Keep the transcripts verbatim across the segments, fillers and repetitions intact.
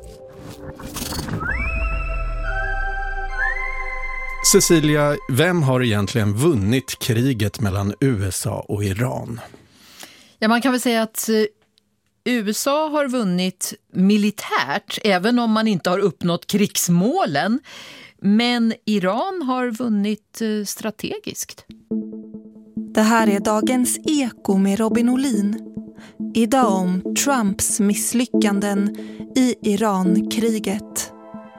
Cecilia, vem har egentligen vunnit kriget mellan U S A och Iran? Ja, man kan väl säga att U S A har vunnit militärt, även om man inte har uppnått krigsmålen. Men Iran har vunnit strategiskt. Det här är dagens Eko med Robin Olin. Idag om Trumps misslyckanden i Iran-kriget.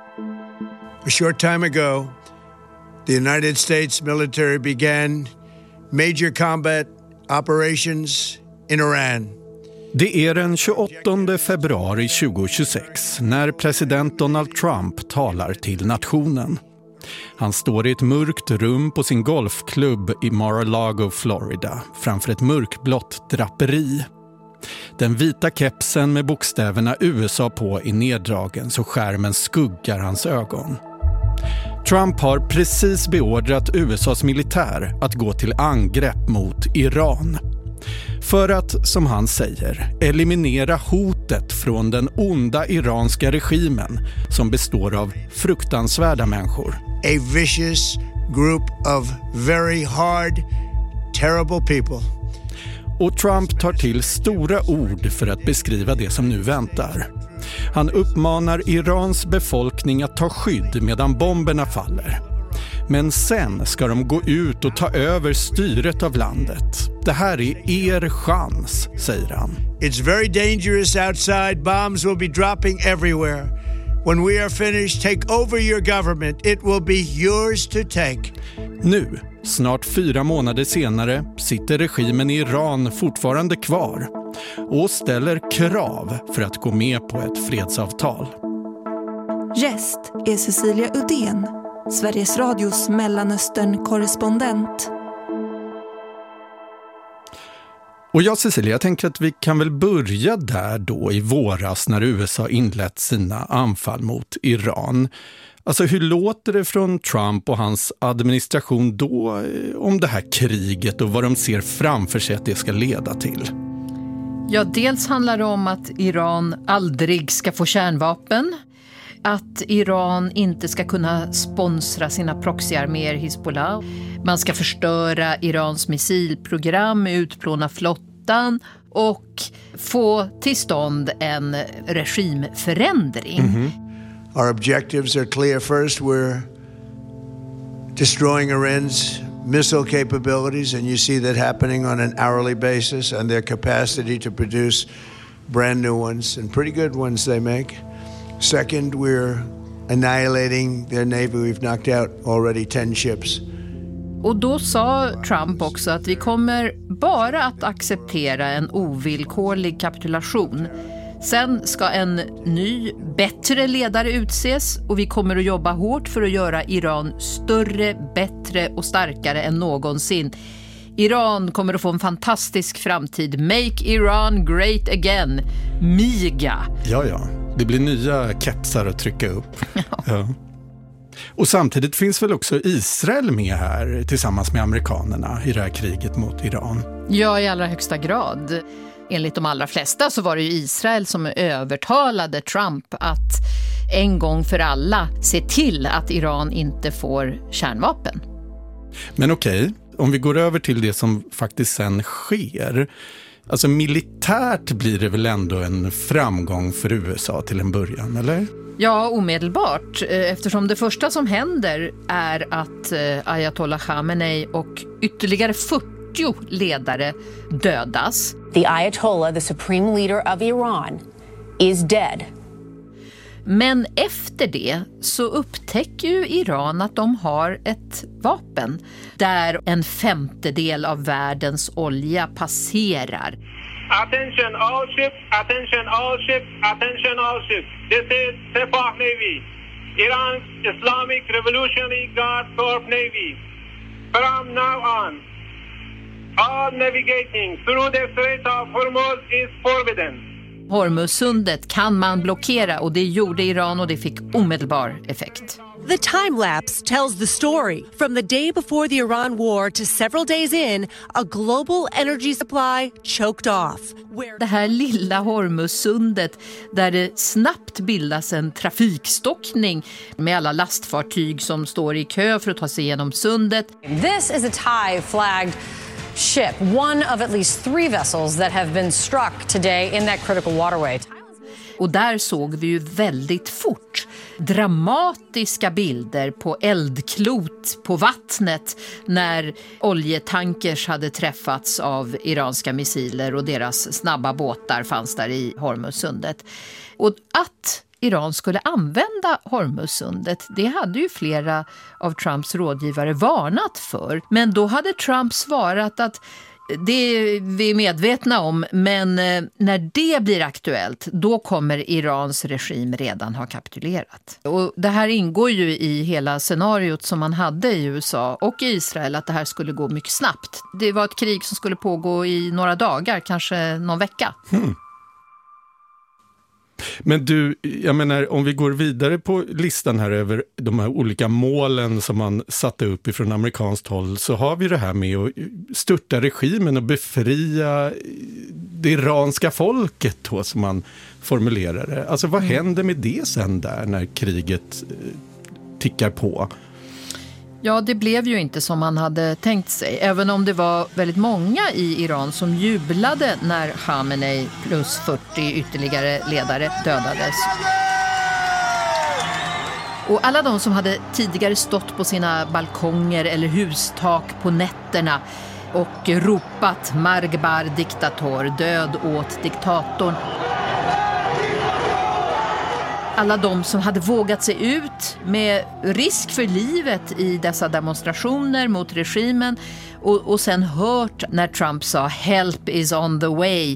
A short time ago, the United States military began major combat operations in Iran. Det är den tjugoåttonde februari tjugohundratjugosex när president Donald Trump talar till nationen. Han står i ett mörkt rum på sin golfklubb i Mar-a-Lago, Florida, framför ett mörkblått draperi. Den vita kepsen med bokstäverna U S A på är neddragen så skärmen skuggar hans ögon. Trump har precis beordrat U S A:s militär att gå till angrepp mot Iran. För att, som han säger, eliminera hotet från den onda iranska regimen som består av fruktansvärda människor. A vicious group of very hard, terrible people. Och Trump tar till stora ord för att beskriva det som nu väntar. Han uppmanar Irans befolkning att ta skydd medan bomberna faller. Men sen ska de gå ut och ta över styret av landet. Det här är er chans, säger han. It's very dangerous outside. Bombs will be dropping everywhere. When we are finished, take over your government. It will be yours to take. Nu, snart fyra månader senare, sitter regimen i Iran fortfarande kvar och ställer krav för att gå med på ett fredsavtal. Gäst är Cecilia Udén, Sveriges Radios Mellanöstern-korrespondent. Och jag, Cecilia, jag tänker att vi kan väl börja där då i våras när U S A inlett sina anfall mot Iran. Alltså hur låter det från Trump och hans administration då om det här kriget och vad de ser framför sig att det ska leda till? Ja, dels handlar det om att Iran aldrig ska få kärnvapen. Att Iran inte ska kunna sponsra sina proxyarméer Hezbollah. Man ska förstöra Irans missilprogram, utplåna flottan och få till stånd en regimförändring. Mm-hmm. Our objectives are clear. First, we're destroying Iran's missile capabilities, and you see that happening on an hourly basis, and their capacity to produce brand new ones, and pretty good ones they make. Second, we're annihilating their navy. We've knocked out already ten ships. Och då sa Trump också att vi kommer bara att acceptera en ovillkorlig kapitulation. Sen ska en ny, bättre ledare utses och vi kommer att jobba hårt för att göra Iran större, bättre och starkare än någonsin. Iran kommer att få en fantastisk framtid. Make Iran great again. MIGA. Ja, ja. Det blir nya kepsar att trycka upp. Ja. Ja. Och samtidigt finns väl också Israel med här tillsammans med amerikanerna i det här kriget mot Iran? Ja, i allra högsta grad. Enligt de allra flesta så var det ju Israel som övertalade Trump att en gång för alla se till att Iran inte får kärnvapen. Men okej, om vi går över till det som faktiskt sen sker. Alltså militärt blir det väl ändå en framgång för U S A till en början, eller? Ja, omedelbart. Eftersom det första som händer är att Ayatollah Khamenei och ytterligare fyrtio ledare dödas. The Ayatollah, the supreme leader of Iran, is dead. Men efter det så upptäcker ju Iran att de har ett vapen där en femtedel av världens olja passerar. Attention all ships, attention all ships, attention all ships. This is Sepah Navy, Iran's Islamic Revolutionary Guard Corps Navy. From now on, all navigating through the Strait of Hormuz is forbidden. Hormuzsundet kan man blockera och det gjorde Iran och det fick omedelbar effekt. The time-lapse tells the story. From the day before the Iran war to several days in, a global energy supply choked off. Det här lilla Hormuzsundet där det snabbt bildas en trafikstockning med alla lastfartyg som står i kö för att ta sig igenom sundet. This is a Thai-flagged ship, one of at least three vessels that have been struck today in that critical waterway. Och där såg vi ju väldigt fort dramatiska bilder på eldklot på vattnet när oljetankers hade träffats av iranska missiler och deras snabba båtar fanns där i Hormuzsundet. Och att Iran skulle använda Hormuzsundet, det hade ju flera av Trumps rådgivare varnat för. Men då hade Trump svarat att det är vi medvetna om, men när det blir aktuellt, då kommer Irans regim redan ha kapitulerat. Och det här ingår ju i hela scenariot som man hade i U S A och i Israel, att det här skulle gå mycket snabbt. Det var ett krig som skulle pågå i några dagar, kanske någon vecka. Hmm. Men du, jag menar, om vi går vidare på listan här över de här olika målen som man satte upp ifrån amerikanskt håll, så har vi det här med att störta regimen och befria det iranska folket då, som man formulerar det. Alltså vad mm. händer med det sen där när kriget tickar på? Ja, det blev ju inte som man hade tänkt sig. Även om det var väldigt många i Iran som jublade när Khamenei plus fyrtio ytterligare ledare dödades. Och alla de som hade tidigare stått på sina balkonger eller hustak på nätterna och ropat Margbar diktator, död åt diktatorn. Alla de som hade vågat sig ut med risk för livet i dessa demonstrationer mot regimen och, och sen hört när Trump sa help is on the way.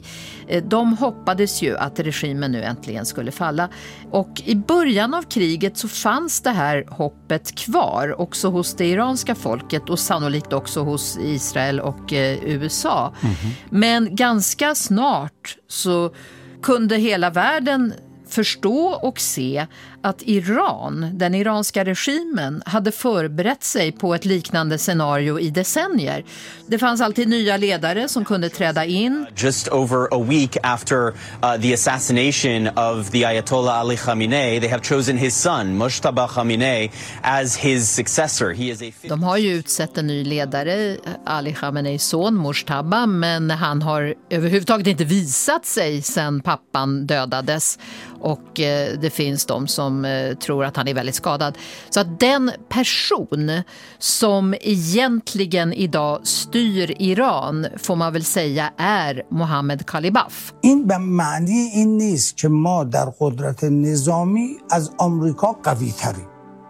De hoppades ju att regimen nu äntligen skulle falla. Och i början av kriget så fanns det här hoppet kvar också hos det iranska folket och sannolikt också hos Israel och eh, U S A. Mm-hmm. Men ganska snart så kunde hela världen förstå och se att Iran, den iranska regimen, hade förberett sig på ett liknande scenario i decennier. Det fanns alltid nya ledare som kunde träda in. Just over a week after uh, the assassination of the Ayatollah Ali Khamenei, they have chosen his son, Mojtaba Khamenei, as his successor. He is a... De har ju utsett en ny ledare, Ali Khameneis son, Mojtaba, men han har överhuvudtaget inte visat sig sedan pappan dödades. Och eh, det finns de som eh, tror att han är väldigt skadad. Så att den person som egentligen idag styr Iran, får man väl säga, är Mohammad Khalibaf. این به معنی این نیست که ما در قدرت نظامی از آمریکا قوی تریم.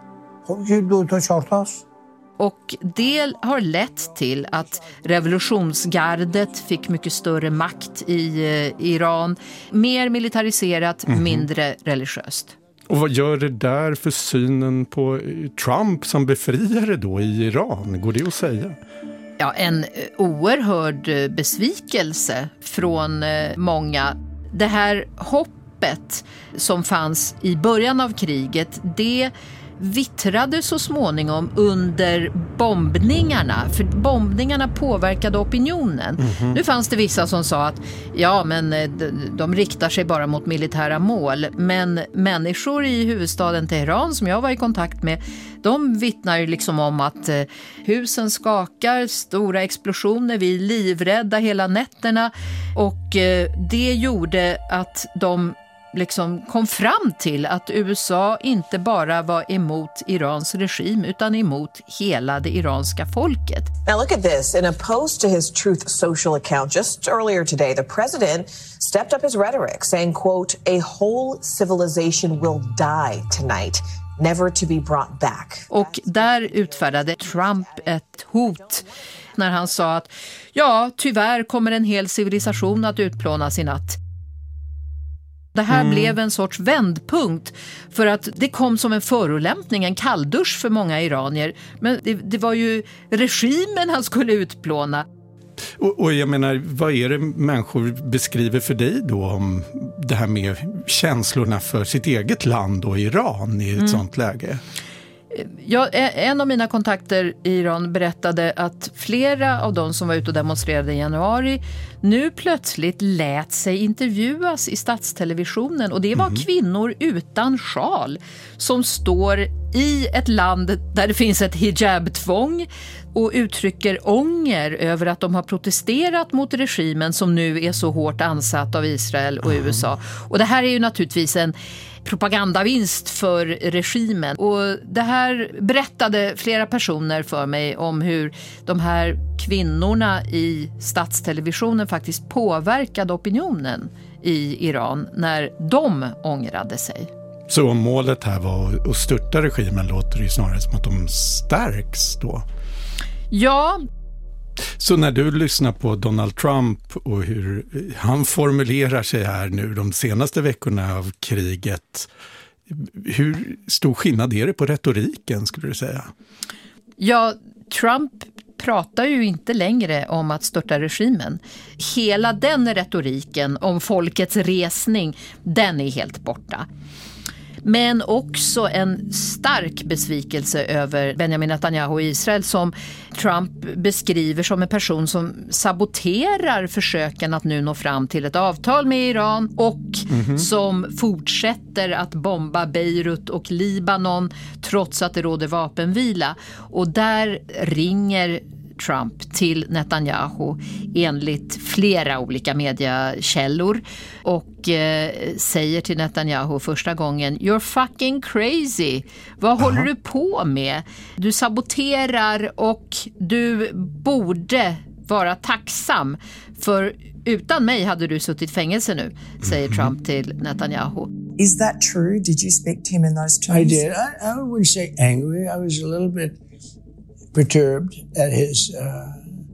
خب که دو تا چهار تاست. Och det har lett till att revolutionsgardet fick mycket större makt i eh, Iran. Mer militariserat, mm-hmm. mindre religiöst. Och vad gör det där för synen på Trump som befriare då i Iran? Går det att säga? Ja, en oerhörd besvikelse från många. Det här hoppet som fanns i början av kriget, det vittrade så småningom under bombningarna, för bombningarna påverkade opinionen. Mm-hmm. Nu fanns det vissa som sa att ja, men de, de riktar sig bara mot militära mål, men människor i huvudstaden Teheran som jag var i kontakt med, de vittnar ju liksom om att eh, husen skakar, stora explosioner, vi är livrädda hela nätterna, och eh, det gjorde att de liksom kom fram till att U S A inte bara var emot Irans regim utan emot hela det iranska folket. Now look at this. In a post to his Truth Social account just earlier today, the president stepped up his rhetoric saying, quote, a whole civilization will die tonight, never to be brought back. Och där utfärdade Trump ett hot när han sa att ja, tyvärr kommer en hel civilisation att utplånas i natt. Det här mm. blev en sorts vändpunkt för att det kom som en förolämpning, en kalldusch för många iranier. Men det, det var ju regimen han skulle utplåna. Och, och jag menar, vad är det människor beskriver för dig då om det här med känslorna för sitt eget land och Iran i ett mm. sånt läge? Ja, en av mina kontakter i Iran berättade att flera av de som var ute och demonstrerade i januari nu plötsligt lät sig intervjuas i statstelevisionen. Och det var mm. kvinnor utan sjal som står i ett land där det finns ett hijab-tvång och uttrycker ånger över att de har protesterat mot regimen som nu är så hårt ansatt av Israel och U S A. Och det här är ju naturligtvis en propagandavinst för regimen. Och det här berättade flera personer för mig om hur de här kvinnorna i statstelevisionen faktiskt påverkade opinionen i Iran när de ångrade sig. Så om målet här var att störta regimen låter det ju snarare som att de stärks då. Ja. Så när du lyssnar på Donald Trump och hur han formulerar sig här nu de senaste veckorna av kriget, hur stor skillnad är det på retoriken skulle du säga? Ja, Trump pratar ju inte längre om att störta regimen. Hela den retoriken om folkets resning, den är helt borta. Men också en stark besvikelse över Benjamin Netanyahu i Israel som Trump beskriver som en person som saboterar försöken att nu nå fram till ett avtal med Iran och mm-hmm. som fortsätter att bomba Beirut och Libanon trots att det råder vapenvila. Och där ringer Trump till Netanyahu enligt flera olika mediekällor och eh, säger till Netanyahu första gången: "You're fucking crazy. Vad Aha. håller du på med? Du saboterar och du borde vara tacksam för utan mig hade du suttit i fängelse nu", säger mm-hmm. Trump till Netanyahu. Is that true? Did you speak to him in those terms? I did. I, I wouldn't say angry. I was a little bit perturbed at his uh,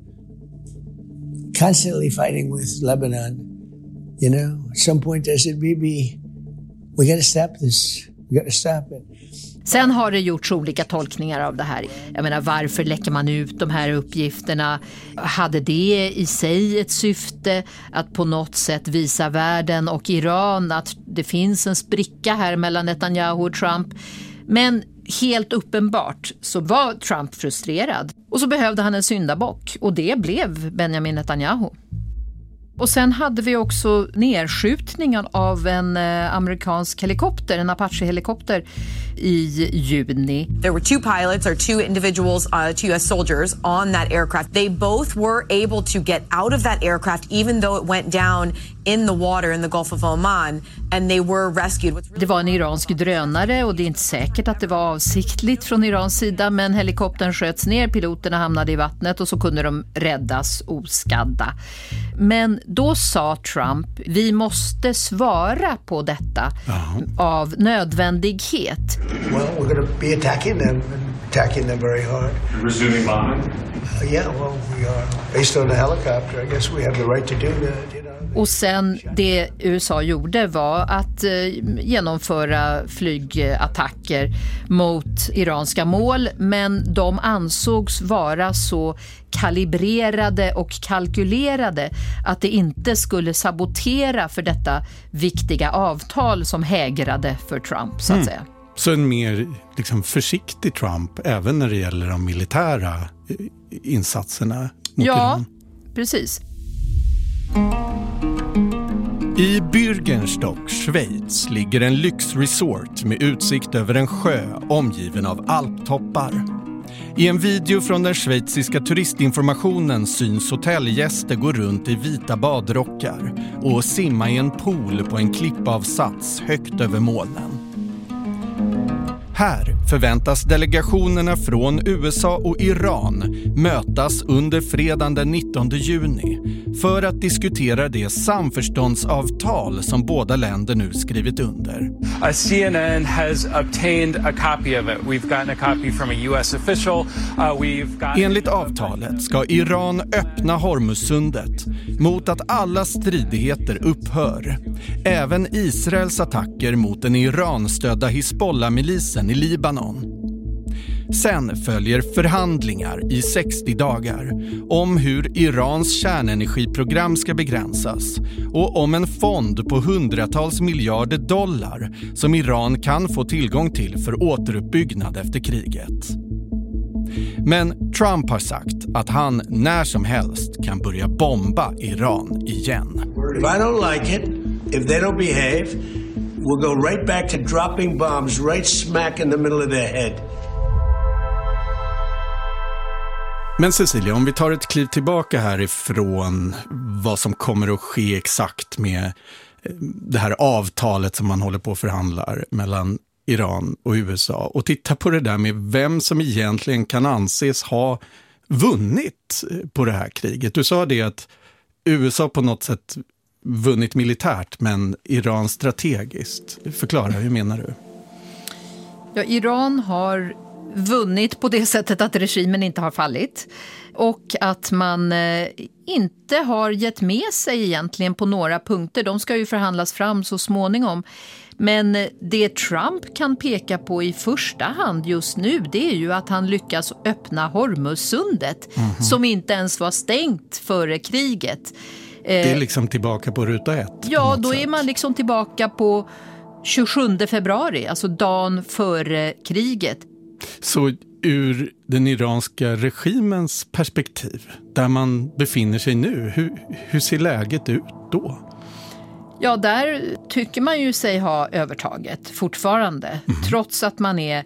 constantly fighting with Lebanon. You know, at some point I said, Bibi, we got to stop this. We got to stop it. Sen har det gjorts olika tolkningar av det här. Jag menar, varför läcker man ut de här uppgifterna? Hade det i sig ett syfte att på något sätt visa världen och Iran att det finns en spricka här mellan Netanyahu och Trump? Men helt uppenbart så var Trump frustrerad och så behövde han en syndabock och det blev Benjamin Netanyahu. Och sen hade vi också nedskjutningen av en eh, amerikansk helikopter, en Apache-helikopter i juni. There were two pilots or two individuals, uh, two U S soldiers on that aircraft. They both were able to get out of that aircraft even though it went down in the water in the Gulf of Oman and they were rescued. Det var en iransk drönare och det är inte säkert att det var avsiktligt från Irans sida, men helikoptern sköts ner, piloterna hamnade i vattnet och så kunde de räddas oskadda. Men då sa Trump, vi måste svara på detta uh-huh. av nödvändighet. Well, we're going to be attacking them and attacking them very hard. Resuming bombing? Uh, yeah, well, we are. Based on the helicopter, I guess we have the right to do that, you know. Och sen det U S A gjorde var att eh, genomföra flygattacker mot iranska mål, men de ansågs vara så kalibrerade och kalkylerade att det inte skulle sabotera för detta viktiga avtal som hägrade för Trump, så att mm. säga. Så en mer liksom, försiktig Trump även när det gäller de militära insatserna mot Ja, Iran. Precis. I Bürgenstock, Schweiz, ligger en lyxresort med utsikt över en sjö omgiven av alptoppar. I en video från den schweiziska turistinformationen syns hotellgäster gå runt i vita badrockar och simma i en pool på en klippavsats högt över molnen. Här förväntas delegationerna från U S A och Iran mötas under fredagen den nittonde juni för att diskutera det samförståndsavtal som båda länder nu skrivit under. A C N N has obtained a copy of it. We've gotten a copy from a U S official. Uh, we've got... Enligt avtalet ska Iran öppna Hormuzsundet mot att alla stridigheter upphör. Även Israels attacker mot den Iran-stödda Hizbollah-milisen i Libanon. Sen följer förhandlingar i sextio dagar om hur Irans kärnenergiprogram ska begränsas och om en fond på hundratals miljarder dollar som Iran kan få tillgång till för återuppbyggnad efter kriget. Men Trump har sagt att han när som helst kan börja bomba Iran igen. If I don't like it, if they don't behave, we'll go right back to dropping bombs right smack in the middle of their head. Men Cecilia, om vi tar ett kliv tillbaka härifrån vad som kommer att ske exakt med det här avtalet som man håller på att förhandla mellan Iran och U S A och titta på det där med vem som egentligen kan anses ha vunnit på det här kriget. Du sa det att U S A på något sätt vunnit militärt men Iran strategiskt. Förklara, hur menar du? Ja, Iran har vunnit på det sättet att regimen inte har fallit och att man eh, inte har gett med sig egentligen på några punkter. De ska ju förhandlas fram så småningom. Men det Trump kan peka på i första hand just nu, det är ju att han lyckas öppna Hormuzsundet mm-hmm. som inte ens var stängt före kriget. Det är liksom tillbaka på ruta ett. Ja, då sätt. är man liksom tillbaka på tjugosjunde februari, alltså dagen före kriget. Så ur den iranska regimens perspektiv, där man befinner sig nu, hur, hur ser läget ut då? Ja, där tycker man ju sig ha övertaget fortfarande, mm. trots att man är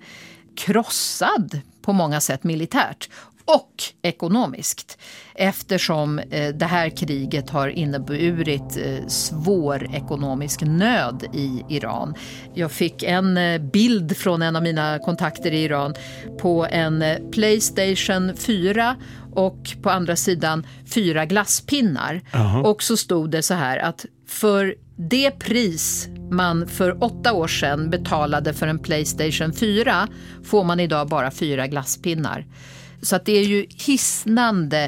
krossad på många sätt militärt och ekonomiskt, eftersom eh, det här kriget har inneburit eh, svår ekonomisk nöd i Iran. Jag fick en eh, bild från en av mina kontakter i Iran på en eh, PlayStation fyra och på andra sidan fyra glasspinnar. Uh-huh. Och så stod det så här att för det pris man för åtta år sedan betalade för en PlayStation fyra får man idag bara fyra glasspinnar. Så att det är ju hisnande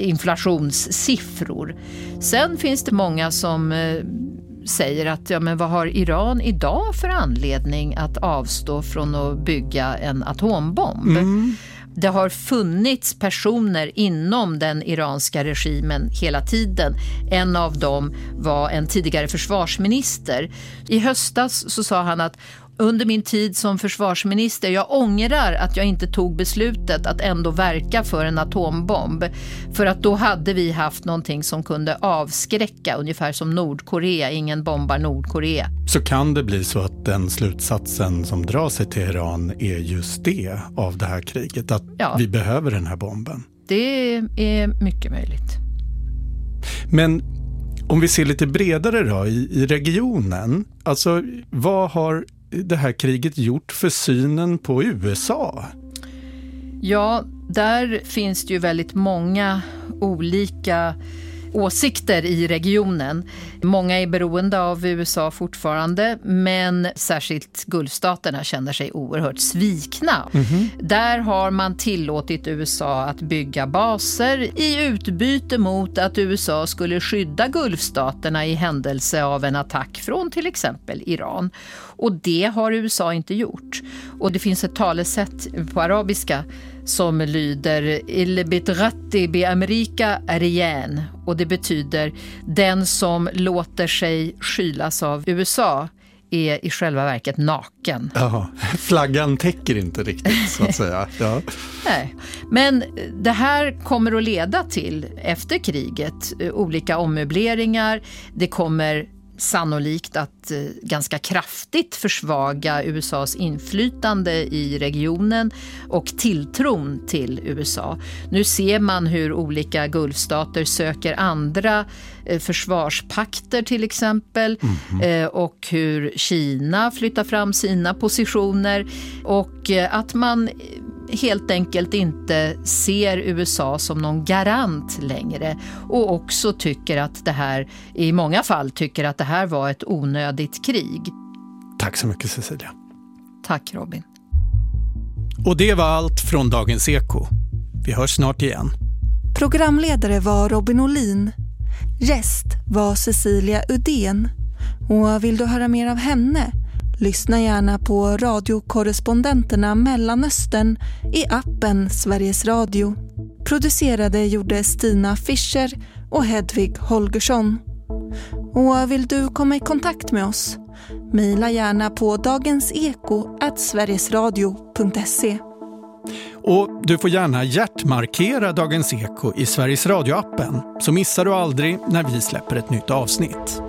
inflationssiffror. Sen finns det många som eh, säger att ja, men vad har Iran idag för anledning att avstå från att bygga en atombomb? Mm. Det har funnits personer inom den iranska regimen hela tiden. En av dem var en tidigare försvarsminister. I höstas så sa han att under min tid som försvarsminister, jag ångrar att jag inte tog beslutet att ändå verka för en atombomb. För att då hade vi haft någonting som kunde avskräcka, ungefär som Nordkorea. Ingen bombar Nordkorea. Så kan det bli så att den slutsatsen som drar sig till Iran är just det av det här kriget? Att ja. vi behöver den här bomben? Det är mycket möjligt. Men om vi ser lite bredare då i, i regionen, alltså vad har det här kriget gjort för synen på U S A? Ja, där finns det ju väldigt många olika åsikter i regionen. Många är beroende av U S A fortfarande, men särskilt Gulfstaterna känner sig oerhört svikna. Mm-hmm. Där har man tillåtit U S A att bygga baser i utbyte mot att U S A skulle skydda Gulfstaterna i händelse av en attack från till exempel Iran. Och det har U S A inte gjort. Och det finns ett talesätt på arabiska som lyder Il bitratti bi Amerika rien, och det betyder den som låter sig skylas av U S A är i själva verket naken. Ja, flaggan täcker inte riktigt så att säga. Ja. Nej. Men det här kommer att leda till efter kriget olika ommöbleringar. Det kommer sannolikt att eh, ganska kraftigt försvaga U S A:s inflytande i regionen och tilltron till U S A. Nu ser man hur olika Gulfstater söker andra eh, försvarspakter till exempel mm-hmm. eh, och hur Kina flyttar fram sina positioner och eh, att man helt enkelt inte ser U S A som någon garant längre och också tycker att det här, i många fall tycker att det här var ett onödigt krig. Tack så mycket Cecilia. Tack Robin. Och det var allt från Dagens Eko. Vi hörs snart igen. Programledare var Robin Olin. Gäst var Cecilia Udén. Och vill du höra mer av henne? Lyssna gärna på radiokorrespondenterna Mellanöstern i appen Sveriges Radio. Producerade gjorde Stina Fischer och Hedvig Holgersson. Och vill du komma i kontakt med oss? Maila gärna på dagenseko at sverigesradio punkt se. Och du får gärna hjärtmarkera Dagens Eko i Sveriges Radio-appen, så missar du aldrig när vi släpper ett nytt avsnitt.